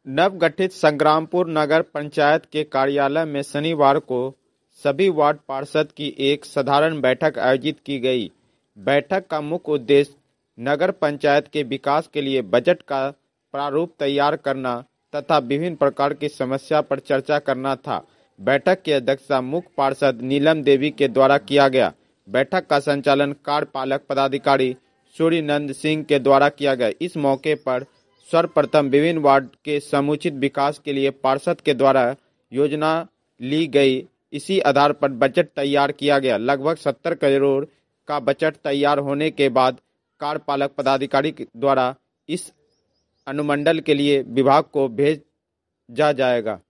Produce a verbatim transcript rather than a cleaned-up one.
नवगठित संग्रामपुर नगर पंचायत के कार्यालय में शनिवार को सभी वार्ड पार्षद की एक साधारण बैठक आयोजित की गई। बैठक का मुख्य उद्देश्य नगर पंचायत के विकास के लिए बजट का प्रारूप तैयार करना तथा विभिन्न प्रकार की समस्या पर चर्चा करना था। बैठक की अध्यक्षता मुख्य पार्षद नीलम देवी के द्वारा किया गया। बैठक का संचालन कार्यपालक पदाधिकारी सूर्यनंद सिंह के द्वारा किया गया। इस मौके पर सर्वप्रथम विभिन्न वार्ड के समुचित विकास के लिए पार्षद के द्वारा योजना ली गई। इसी आधार पर बजट तैयार किया गया। लगभग सत्तर करोड़ का बजट तैयार होने के बाद कार्यपालक पदाधिकारी द्वारा इस अनुमंडल के लिए विभाग को भेजा जाएगा।